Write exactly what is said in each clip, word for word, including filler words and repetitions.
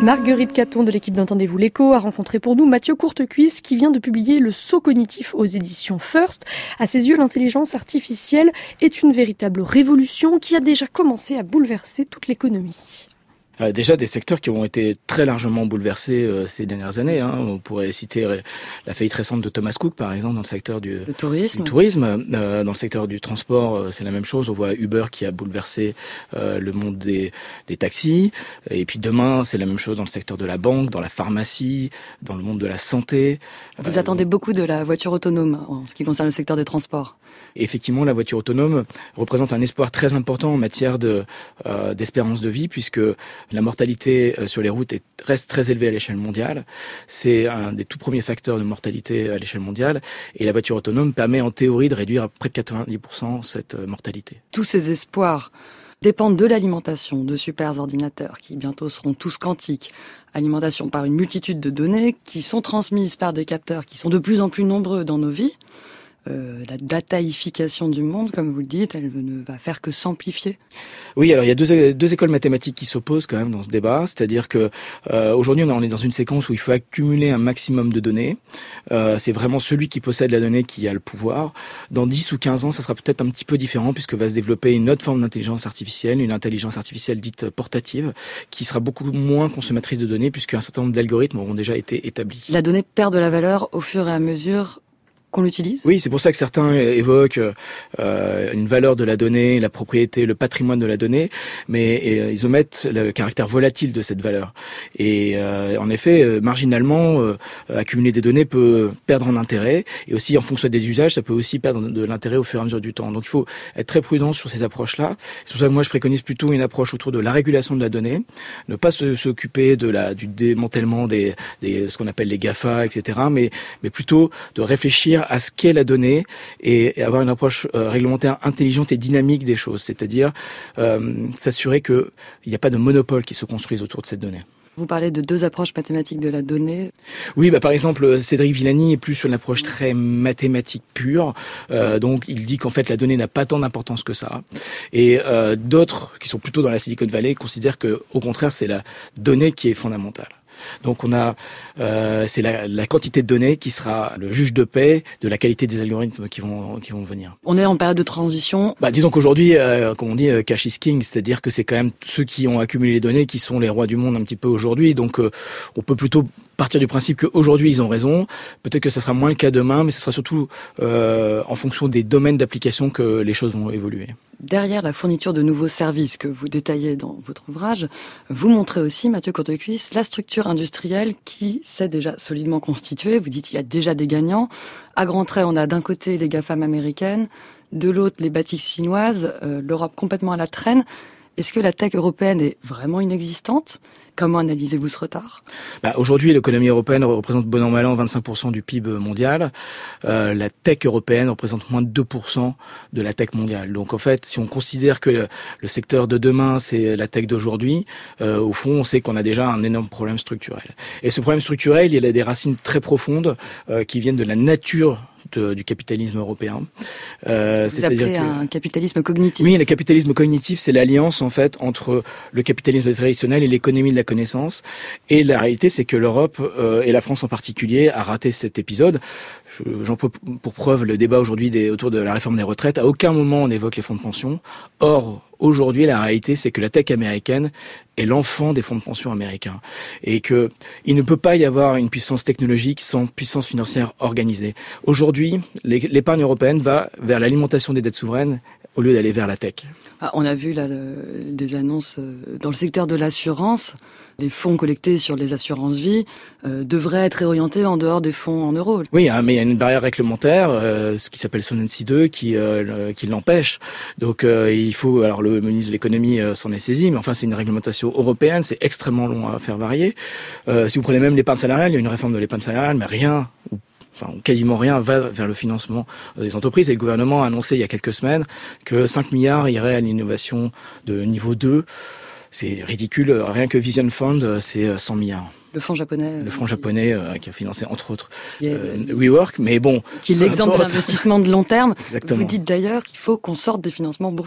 Marguerite Caton de l'équipe d'Entendez-vous l'écho a rencontré pour nous Mathieu Courtecuisse qui vient de publier Le saut cognitif aux éditions First. À ses yeux, l'intelligence artificielle est une véritable révolution qui a déjà commencé à bouleverser toute l'économie. Euh, déjà des secteurs qui ont été très largement bouleversés euh, ces dernières années. Hein. On pourrait citer euh, la faillite récente de Thomas Cook, par exemple, dans le secteur du, le tourisme. du tourisme. Euh, dans le secteur du transport, euh, c'est la même chose. On voit Uber qui a bouleversé euh, le monde des, des taxis. Et puis demain, c'est la même chose dans le secteur de la banque, dans la pharmacie, dans le monde de la santé. Vous euh, attendez beaucoup de la voiture autonome en ce qui concerne le secteur des transports. Effectivement, la voiture autonome représente un espoir très important en matière de, euh, d'espérance de vie, puisque la mortalité sur les routes est, reste très élevée à l'échelle mondiale. C'est un des tout premiers facteurs de mortalité à l'échelle mondiale. Et la voiture autonome permet en théorie de réduire à près de quatre-vingt-dix pour cent cette mortalité. Tous ces espoirs dépendent de l'alimentation de super ordinateurs qui bientôt seront tous quantiques. Alimentation par une multitude de données qui sont transmises par des capteurs qui sont de plus en plus nombreux dans nos vies. Euh, la dataïfication du monde, comme vous le dites, elle ne va faire que s'amplifier. Oui, alors il y a deux, deux écoles mathématiques qui s'opposent quand même dans ce débat, c'est-à-dire que euh, aujourd'hui on est dans une séquence où il faut accumuler un maximum de données. Euh, c'est vraiment celui qui possède la donnée qui a le pouvoir. Dans dix ou quinze ans, ça sera peut-être un petit peu différent puisque va se développer une autre forme d'intelligence artificielle, une intelligence artificielle dite portative, qui sera beaucoup moins consommatrice de données puisqu'un certain nombre d'algorithmes auront déjà été établis. La donnée perd de la valeur au fur et à mesure qu'on l'utilise ? Oui, c'est pour ça que certains évoquent euh, une valeur de la donnée, la propriété, le patrimoine de la donnée, mais et, ils omettent le caractère volatile de cette valeur. Et euh, en effet, euh, marginalement, euh, accumuler des données peut perdre en intérêt, et aussi en fonction des usages, ça peut aussi perdre de l'intérêt au fur et à mesure du temps. Donc il faut être très prudent sur ces approches-là. C'est pour ça que moi je préconise plutôt une approche autour de la régulation de la donnée, ne pas se, s'occuper de la du démantèlement des, des ce qu'on appelle les GAFA, et cetera, mais mais plutôt de réfléchir à ce qu'est la donnée et avoir une approche euh, réglementaire intelligente et dynamique des choses, c'est-à-dire euh, s'assurer qu'il n'y a pas de monopole qui se construise autour de cette donnée. Vous parlez de deux approches mathématiques de la donnée. Oui, bah par exemple, Cédric Villani est plus sur une approche très mathématique pure. Euh, donc, il dit qu'en fait, la donnée n'a pas tant d'importance que ça. Et euh, d'autres, qui sont plutôt dans la Silicon Valley, considèrent que, au contraire, c'est la donnée qui est fondamentale. Donc on a, euh, c'est la, la quantité de données qui sera le juge de paix de la qualité des algorithmes qui vont qui vont venir. On est en période de transition. Bah disons qu'aujourd'hui, euh, comme on dit, euh, cash is king, c'est-à-dire que c'est quand même ceux qui ont accumulé les données qui sont les rois du monde un petit peu aujourd'hui. Donc euh, on peut plutôt partir du principe qu'aujourd'hui ils ont raison. Peut-être que ça sera moins le cas demain, mais ce sera surtout euh, en fonction des domaines d'application que les choses vont évoluer. Derrière la fourniture de nouveaux services que vous détaillez dans votre ouvrage, vous montrez aussi, Mathieu Courtecuisse, la structure industrielle qui s'est déjà solidement constituée. Vous dites qu'il y a déjà des gagnants. À grands traits, on a d'un côté les GAFAM américaines, de l'autre les bâtisses chinoises, euh, l'Europe complètement à la traîne. Est-ce que la tech européenne est vraiment inexistante ? Comment analysez-vous ce retard ? Bah, aujourd'hui, l'économie européenne représente bon an mal an vingt-cinq pour cent du P I B mondial. Euh, la tech européenne représente moins de deux pour cent de la tech mondiale. Donc en fait, si on considère que le, le secteur de demain, c'est la tech d'aujourd'hui, euh, au fond, on sait qu'on a déjà un énorme problème structurel. Et ce problème structurel, il a des racines très profondes euh, qui viennent de la nature De, du capitalisme européen. Euh, Vous appelez que, un capitalisme cognitif. Oui, le capitalisme cognitif, c'est l'alliance en fait entre le capitalisme traditionnel et l'économie de la connaissance. Et la réalité, c'est que l'Europe euh, et la France en particulier a raté cet épisode. Je, j'en peux pour preuve le débat aujourd'hui des, autour de la réforme des retraites. À aucun moment on évoque les fonds de pension. Or, aujourd'hui, la réalité, c'est que la tech américaine est l'enfant des fonds de pension américains. Et que il ne peut pas y avoir une puissance technologique sans puissance financière organisée. Aujourd'hui, l'épargne européenne va vers l'alimentation des dettes souveraines au lieu d'aller vers la tech. Ah, on a vu là le, des annonces dans le secteur de l'assurance. Les fonds collectés sur les assurances-vie euh, devraient être réorientés en dehors des fonds en euros. Oui, hein, mais il y a une barrière réglementaire, euh, ce qui s'appelle Solvency deux, qui, euh, qui l'empêche. Donc euh, il faut, alors le ministre de l'économie euh, s'en est saisi, mais enfin c'est une réglementation européenne, c'est extrêmement long à faire varier. Euh, si vous prenez même l'épargne salariale, il y a une réforme de l'épargne salariale, mais rien, ou Enfin, quasiment rien va vers le financement des entreprises. Et le gouvernement a annoncé il y a quelques semaines que cinq milliards iraient à l'innovation de niveau deux. C'est ridicule. Rien que Vision Fund, c'est cent milliards. Le fonds japonais. Le fonds japonais euh, qui a financé entre autres yeah. euh, WeWork, mais bon. Qui est l'exemple de l'investissement de long terme. Exactement. Vous dites d'ailleurs qu'il faut qu'on sorte des financements boursiers.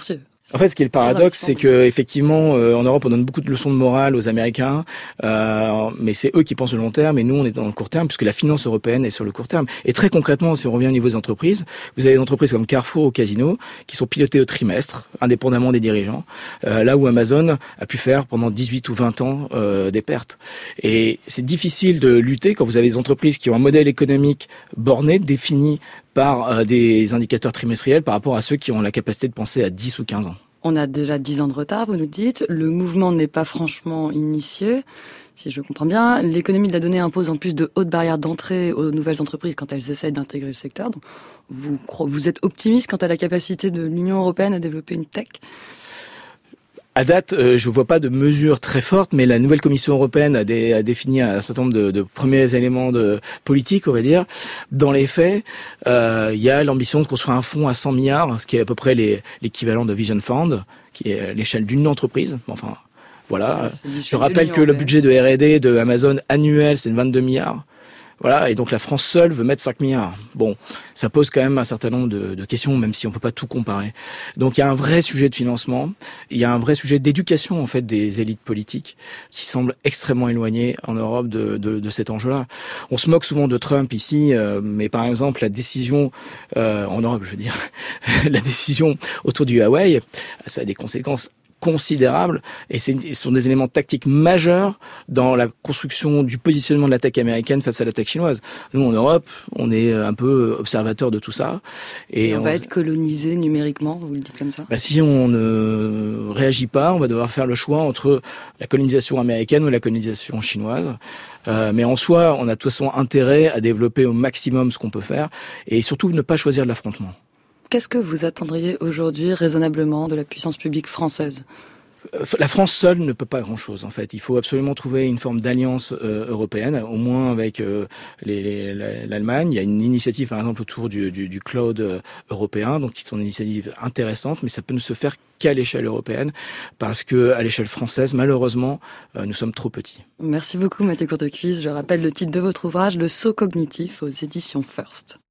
En fait, ce qui est le paradoxe, c'est que effectivement, euh, en Europe, on donne beaucoup de leçons de morale aux Américains, euh, mais c'est eux qui pensent au long terme, et nous, on est dans le court terme, puisque la finance européenne est sur le court terme. Et très concrètement, si on revient au niveau des entreprises, vous avez des entreprises comme Carrefour ou Casino qui sont pilotées au trimestre, indépendamment des dirigeants, euh, là où Amazon a pu faire pendant dix-huit ou vingt ans euh, des pertes. Et c'est difficile de lutter quand vous avez des entreprises qui ont un modèle économique borné, défini par euh, des indicateurs trimestriels par rapport à ceux qui ont la capacité de penser à dix ou quinze ans. On a déjà dix ans de retard, vous nous dites. Le mouvement n'est pas franchement initié, si je comprends bien. L'économie de la donnée impose en plus de hautes barrières d'entrée aux nouvelles entreprises quand elles essaient d'intégrer le secteur. Donc, vous, vous êtes optimiste quant à la capacité de l'Union européenne à développer une tech ? À date, euh, je ne vois pas de mesures très fortes, mais la nouvelle Commission européenne a, dé, a défini un certain nombre de, de premiers éléments de politique, on va dire. Dans les faits, euh, il y a l'ambition de construire un fonds à cent milliards, ce qui est à peu près les, l'équivalent de Vision Fund, qui est l'échelle d'une entreprise. Enfin, voilà. Ah, je rappelle que le budget de R et D de Amazon annuel, c'est vingt-deux milliards. Voilà, et donc la France seule veut mettre cinq milliards. Bon, ça pose quand même un certain nombre de, de questions, même si on peut pas tout comparer. Donc il y a un vrai sujet de financement, il y a un vrai sujet d'éducation en fait des élites politiques qui semblent extrêmement éloignées en Europe de, de, de cet enjeu-là. On se moque souvent de Trump ici, euh, mais par exemple la décision euh, en Europe, je veux dire, la décision autour du Huawei, ça a des conséquences considérables et c'est, ce sont des éléments tactiques majeurs dans la construction du positionnement de l'attaque américaine face à l'attaque chinoise. Nous, en Europe, on est un peu observateurs de tout ça. Et, et on, on va être colonisé numériquement, vous le dites comme ça ? Bah, si on ne réagit pas, on va devoir faire le choix entre la colonisation américaine ou la colonisation chinoise. Euh, mais en soi, on a de toute façon intérêt à développer au maximum ce qu'on peut faire et surtout ne pas choisir de l'affrontement. Qu'est-ce que vous attendriez aujourd'hui raisonnablement de la puissance publique française ? La France seule ne peut pas grand-chose, en fait. Il faut absolument trouver une forme d'alliance euh, européenne, au moins avec euh, les, les, l'Allemagne. Il y a une initiative, par exemple, autour du, du, du cloud euh, européen, donc qui sont des initiatives intéressantes, mais ça peut ne se faire qu'à l'échelle européenne, parce que à l'échelle française, malheureusement, euh, nous sommes trop petits. Merci beaucoup, Mathieu Courtecuisse. Je rappelle le titre de votre ouvrage, Le saut cognitif, aux éditions First.